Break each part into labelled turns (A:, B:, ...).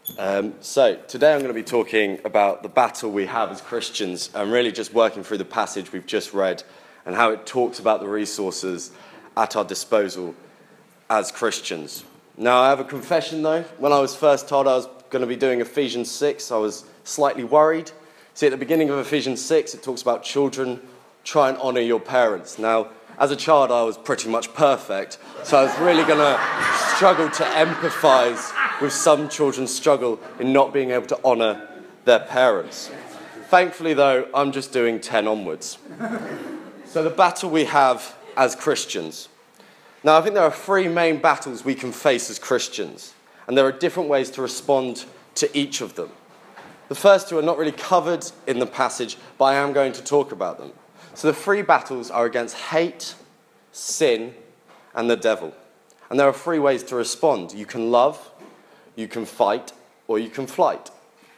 A: So today I'm going to be talking about the battle we have as Christians and really just working through the passage we've just read and how it talks about the resources at our disposal as Christians. Now, I have a confession though. When I was first told I was going to be doing Ephesians 6, I was slightly worried. See, at the beginning of Ephesians 6, it talks about children, try and honour your parents. Now, as a child, I was pretty much perfect, so I was really going to struggle to empathise with some children's struggle in not being able to honour their parents. Thankfully, though, I'm just doing 10 onwards. So the battle we have as Christians. Now, I think there are three main battles we can face as Christians, and there are different ways to respond to each of them. The first two are not really covered in the passage, but I am going to talk about them. So the three battles are against hate, sin, and the devil. And there are three ways to respond. You can love, you can fight, or you can flight.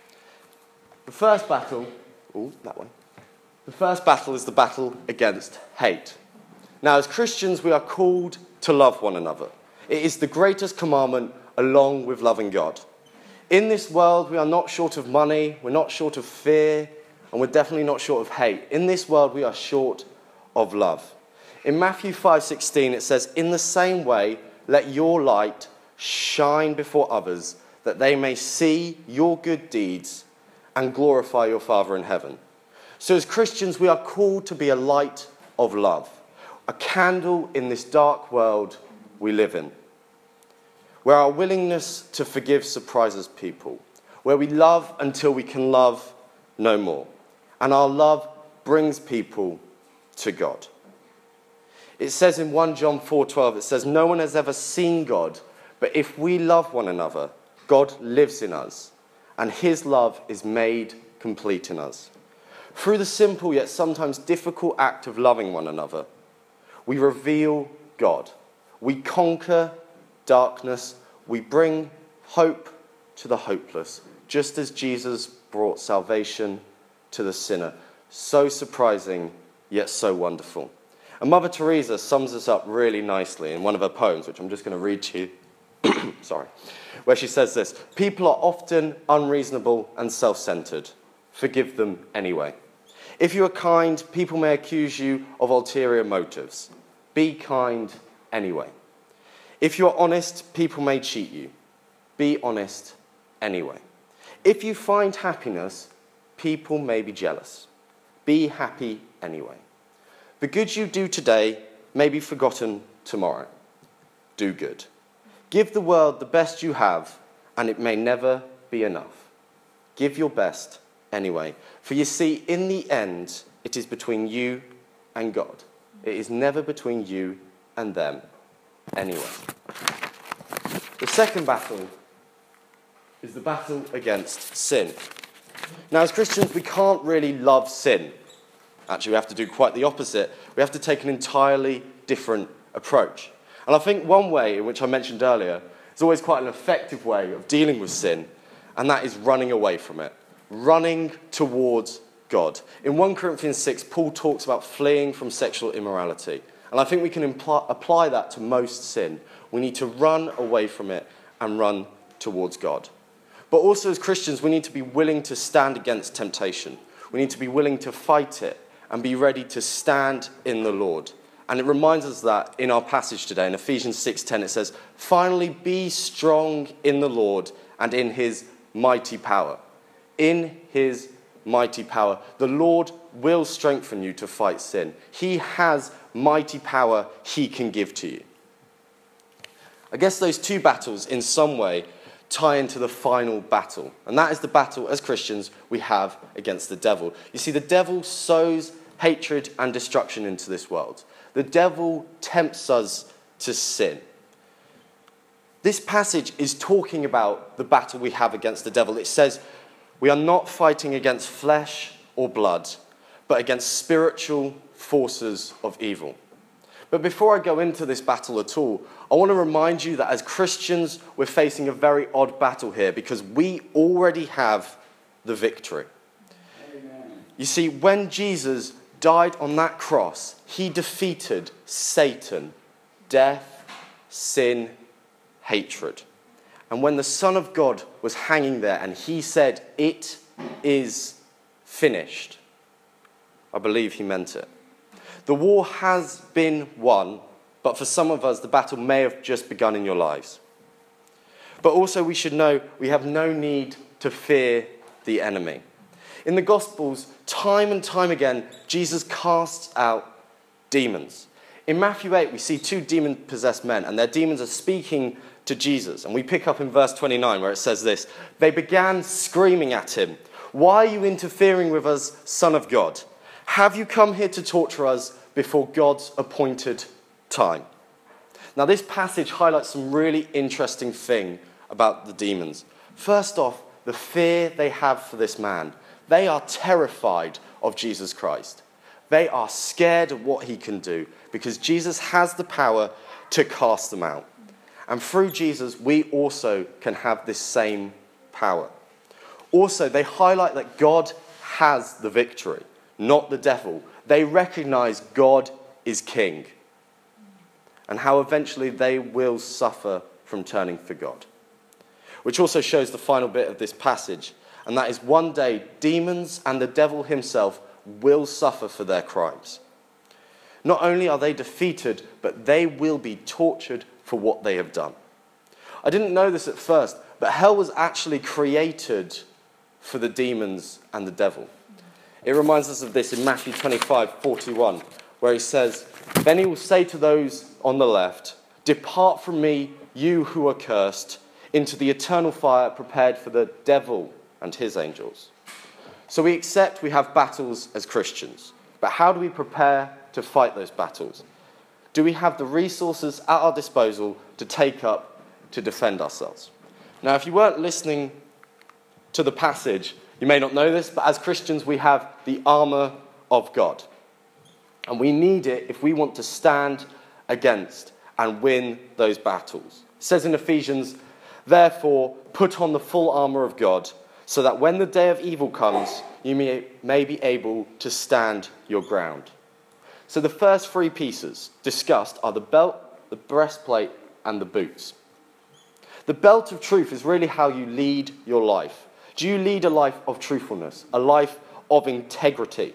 A: The first battle, The first battle is the battle against hate. Now, as Christians, we are called to love one another. It is the greatest commandment along with loving God. In this world, we are not short of money, we're not short of fear, and we're definitely not short of hate. In this world, we are short of love. In Matthew 5:16, it says, "In the same way, let your light shine before others, that they may see your good deeds and glorify your Father in heaven." So as Christians, we are called to be a light of love, a candle in this dark world we live in, where our willingness to forgive surprises people, where we love until we can love no more, and our love brings people to God. It says in 1 John 4:12, it says, "No one has ever seen God, but if we love one another, God lives in us, and his love is made complete in us." Through the simple yet sometimes difficult act of loving one another, we reveal God. We conquer darkness. We bring hope to the hopeless, just as Jesus brought salvation to the sinner. So surprising, yet so wonderful. And Mother Teresa sums this up really nicely in one of her poems, which I'm just going to read to you, where she says this: "People are often unreasonable and self-centered. Forgive them anyway. If you are kind, people may accuse you of ulterior motives. Be kind anyway. If you are honest, people may cheat you. Be honest anyway. If you find happiness, people may be jealous. Be happy anyway. The good you do today may be forgotten tomorrow. Do good. Give the world the best you have, and it may never be enough. Give your best anyway. For you see, in the end, it is between you and God. It is never between you and them anyway." The second battle is the battle against sin. Now, as Christians, we can't really love sin. Actually, we have to do quite the opposite. We have to take an entirely different approach. And I think one way, in which I mentioned earlier, is always quite an effective way of dealing with sin, and that is running away from it, running towards God. In 1 Corinthians 6, Paul talks about fleeing from sexual immorality. And I think we can apply that to most sin. We need to run away from it and run towards God. But also as Christians, we need to be willing to stand against temptation. We need to be willing to fight it and be ready to stand in the Lord. And it reminds us that in our passage today, in Ephesians 6:10, it says, "Finally be strong in the Lord and in his mighty power." In his mighty power. The Lord will strengthen you to fight sin. He has mighty power he can give to you. I guess those two battles in some way tie into the final battle. And that is the battle, as Christians, we have against the devil. You see, the devil sows hatred and destruction into this world. The devil tempts us to sin. This passage is talking about the battle we have against the devil. It says, we are not fighting against flesh or blood, but against spiritual forces of evil. But before I go into this battle at all, I want to remind you that as Christians, we're facing a very odd battle here because we already have the victory. Amen. You see, when Jesus died on that cross, he defeated Satan, death, sin, hatred. And when the Son of God was hanging there and he said, "It is finished," I believe he meant it. The war has been won, but for some of us, the battle may have just begun in your lives. But also we should know we have no need to fear the enemy. In the Gospels, time and time again, Jesus casts out demons. In Matthew 8, we see two demon-possessed men, and their demons are speaking to Jesus. And we pick up in verse 29 where it says this: "They began screaming at him, 'Why are you interfering with us, Son of God? Have you come here to torture us before God's appointed time?'" Now, this passage highlights some really interesting thing about the demons. First off, the fear they have for this man. They are terrified of Jesus Christ. They are scared of what he can do because Jesus has the power to cast them out. And through Jesus, we also can have this same power. Also, they highlight that God has the victory, not the devil. They recognize God is king and how eventually they will suffer from turning for God. Which also shows the final bit of this passage, and that is one day demons and the devil himself will suffer for their crimes. Not only are they defeated, but they will be tortured for what they have done. I didn't know this at first, but hell was actually created for the demons and the devil. It reminds us of this in Matthew 25:41, where he says, "Then he will say to those on the left, 'Depart from me, you who are cursed, into the eternal fire prepared for the devil and his angels.'" So we accept we have battles as Christians, but how do we prepare to fight those battles? Do we have the resources at our disposal to take up to defend ourselves? Now, if you weren't listening to the passage, you may not know this, but as Christians we have the armour of God. And we need it if we want to stand against and win those battles. It says in Ephesians, "Therefore, put on the full armour of God, so that when the day of evil comes, you may be able to stand your ground." So the first three pieces discussed are the belt, the breastplate, and the boots. The belt of truth is really how you lead your life. Do you lead a life of truthfulness, a life of integrity?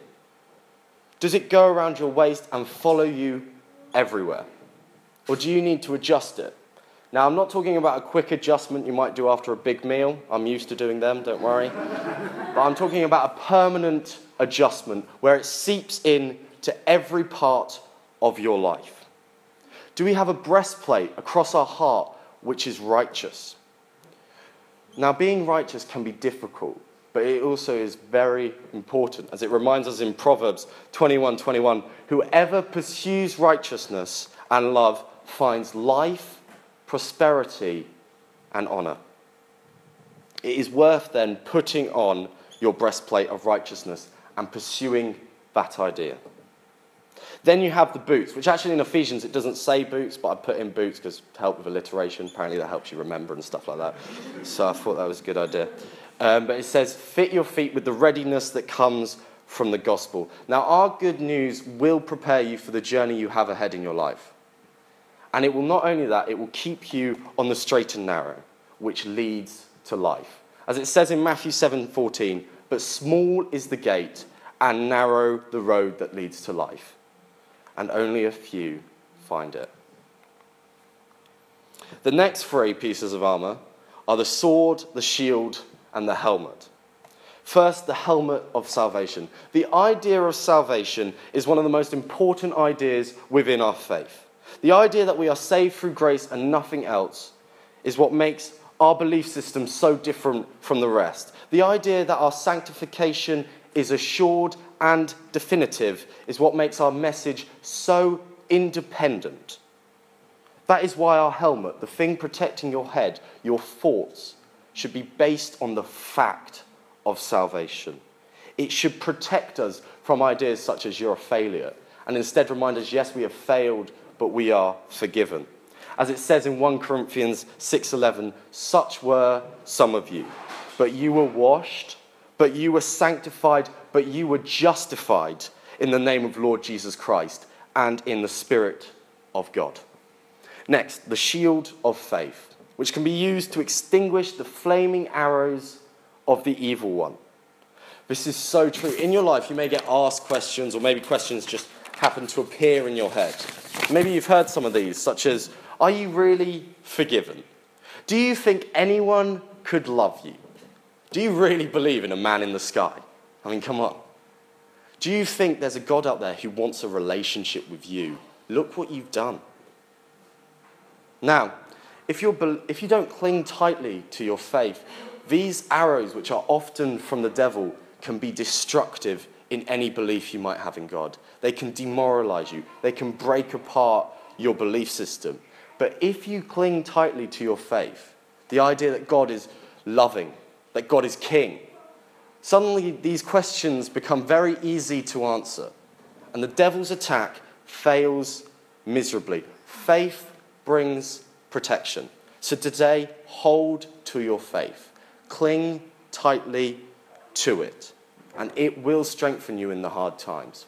A: Does it go around your waist and follow you everywhere? Or do you need to adjust it? Now, I'm not talking about a quick adjustment you might do after a big meal. I'm used to doing them, don't worry. But I'm talking about a permanent adjustment where it seeps in to every part of your life. Do we have a breastplate across our heart which is righteous? Now, being righteous can be difficult, but it also is very important, as it reminds us in Proverbs 21:21, "Whoever pursues righteousness and love finds life, prosperity, and honour." It is worth then putting on your breastplate of righteousness and pursuing that idea. Then you have the boots, which actually in Ephesians it doesn't say boots, but I put in boots because to help with alliteration. Apparently that helps you remember and stuff like that. So I thought that was a good idea. But it says, "Fit your feet with the readiness that comes from the gospel." Now, our good news will prepare you for the journey you have ahead in your life. And it will not only that, it will keep you on the straight and narrow, which leads to life. As it says in Matthew 7:14, "But small is the gate and narrow the road that leads to life, and only a few find it." The next three pieces of armour are the sword, the shield, and the helmet. First, the helmet of salvation. The idea of salvation is one of the most important ideas within our faith. The idea that we are saved through grace and nothing else is what makes our belief system so different from the rest. The idea that our sanctification is assured and definitive is what makes our message so independent. That is why our helmet, the thing protecting your head, your thoughts, should be based on the fact of salvation. It should protect us from ideas such as "you're a failure," and instead remind us, yes, we have failed, but we are forgiven. As it says in 1 Corinthians 6:11, "Such were some of you, but you were washed, but you were sanctified, but you were justified in the name of Lord Jesus Christ and in the Spirit of God." Next, the shield of faith, which can be used to extinguish the flaming arrows of the evil one. This is so true. In your life, you may get asked questions, or maybe questions just happen to appear in your head. Maybe you've heard some of these, such as, are you really forgiven? Do you think anyone could love you? Do you really believe in a man in the sky? I mean, come on. Do you think there's a God out there who wants a relationship with you? Look what you've done. Now, if you don't cling tightly to your faith, these arrows, which are often from the devil, can be destructive in any belief you might have in God. They can demoralize you. They can break apart your belief system. But if you cling tightly to your faith, the idea that God is loving, that God is king, suddenly these questions become very easy to answer. And the devil's attack fails miserably. Faith brings protection. So today, hold to your faith. Cling tightly to it, and it will strengthen you in the hard times.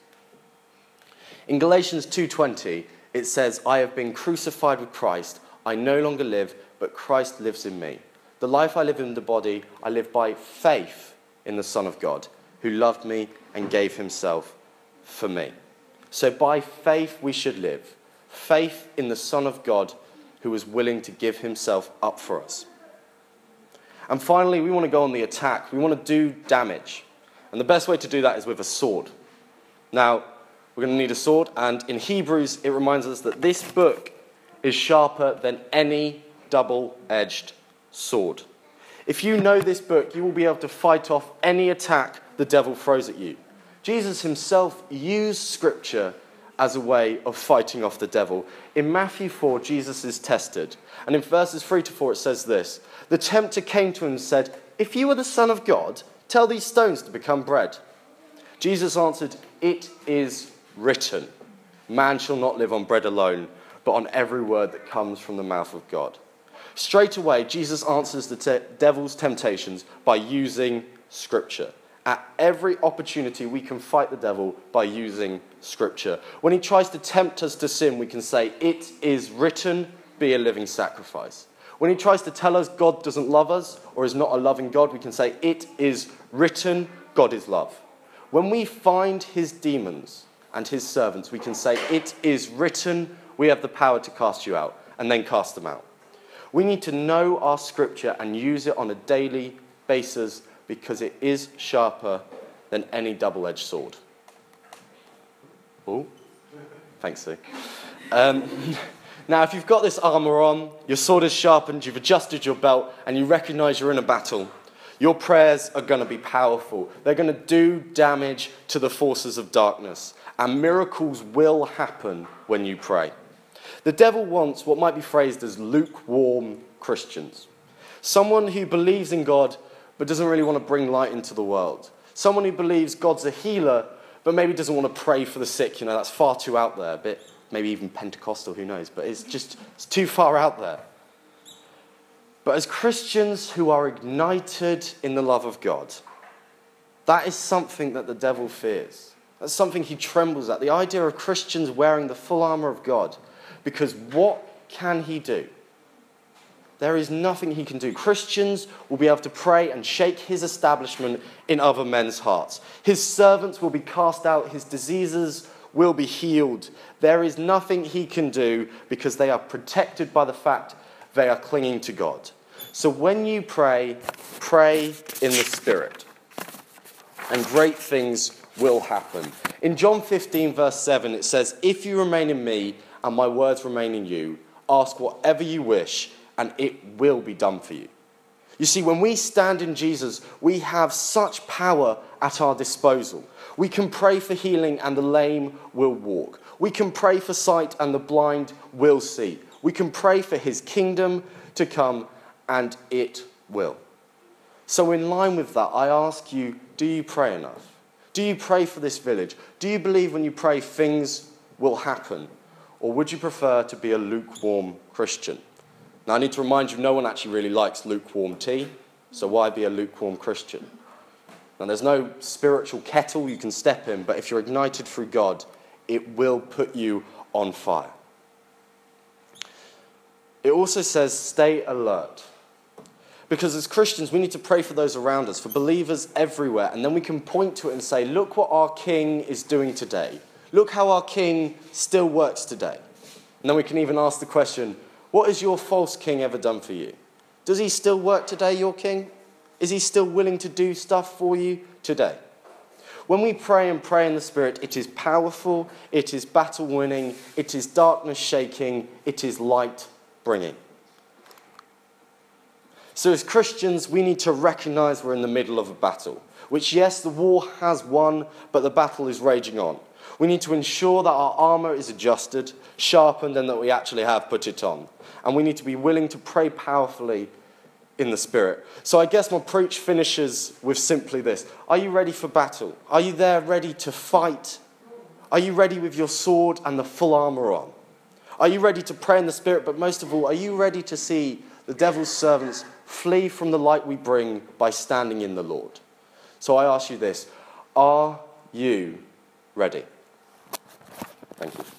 A: In Galatians 2:20, it says, I have been crucified with Christ. I no longer live, but Christ lives in me. The life I live in the body, I live by faith in the Son of God, who loved me and gave himself for me. So by faith we should live. Faith in the Son of God, who was willing to give himself up for us. And finally, we want to go on the attack. We want to do damage. And the best way to do that is with a sword. Now, we're going to need a sword, and in Hebrews, it reminds us that this book is sharper than any double-edged sword. If you know this book, you will be able to fight off any attack the devil throws at you. Jesus himself used Scripture as a way of fighting off the devil. In Matthew 4, Jesus is tested. And in verses 3 to 4, it says this, the tempter came to him and said, if you are the Son of God, tell these stones to become bread. Jesus answered, it is written, man shall not live on bread alone, but on every word that comes from the mouth of God. Straight away, Jesus answers the devil's temptations by using Scripture. At every opportunity, we can fight the devil by using Scripture. When he tries to tempt us to sin, we can say, it is written, be a living sacrifice. When he tries to tell us God doesn't love us or is not a loving God, we can say, it is written, God is love. When we find his demons and his servants, we can say, it is written, we have the power to cast you out, and then cast them out. We need to know our Scripture and use it on a daily basis because it is sharper than any double-edged sword. Oh, thanks, Sue. Now, if you've got this armor on, your sword is sharpened, you've adjusted your belt, and you recognize you're in a battle, your prayers are going to be powerful. They're going to do damage to the forces of darkness, and miracles will happen when you pray. The devil wants what might be phrased as lukewarm Christians. Someone who believes in God but doesn't really want to bring light into the world. Someone who believes God's a healer but maybe doesn't want to pray for the sick. You know, that's far too out there. A bit, maybe even Pentecostal, who knows. But it's too far out there. But as Christians who are ignited in the love of God, that is something that the devil fears. That's something he trembles at. The idea of Christians wearing the full armor of God. Because what can he do? There is nothing he can do. Christians will be able to pray and shake his establishment in other men's hearts. His servants will be cast out. His diseases will be healed. There is nothing he can do because they are protected by the fact they are clinging to God. So when you pray, pray in the Spirit. And great things will happen. In John 15, verse 7, it says, if you remain in me and my words remain in you, ask whatever you wish, and it will be done for you. You see, when we stand in Jesus, we have such power at our disposal. We can pray for healing and the lame will walk. We can pray for sight and the blind will see. We can pray for his kingdom to come and it will. So in line with that, I ask you, do you pray enough? Do you pray for this village? Do you believe when you pray things will happen? Or would you prefer to be a lukewarm Christian? Now, I need to remind you, no one actually really likes lukewarm tea, so why be a lukewarm Christian? Now, there's no spiritual kettle you can step in, but if you're ignited through God, it will put you on fire. it also says stay alert. Because as Christians, we need to pray for those around us, for believers everywhere, and then we can point to it and say, look what our King is doing today. Look how our King still works today. And then we can even ask the question, what has your false king ever done for you? Does he still work today, your king? Is he still willing to do stuff for you today? When we pray and pray in the Spirit, it is powerful, it is battle-winning, it is darkness-shaking, it is light-bringing. So as Christians, we need to recognize we're in the middle of a battle, which, yes, the war has won, but the battle is raging on. We need to ensure that our armor is adjusted, sharpened, and that we actually have put it on. And we need to be willing to pray powerfully in the Spirit. So I guess my preach finishes with simply this. Are you ready for battle? Are you there ready to fight? Are you ready with your sword and the full armor on? Are you ready to pray in the Spirit? But most of all, are you ready to see the devil's servants flee from the light we bring by standing in the Lord? So I ask you this, are you ready? Thank you.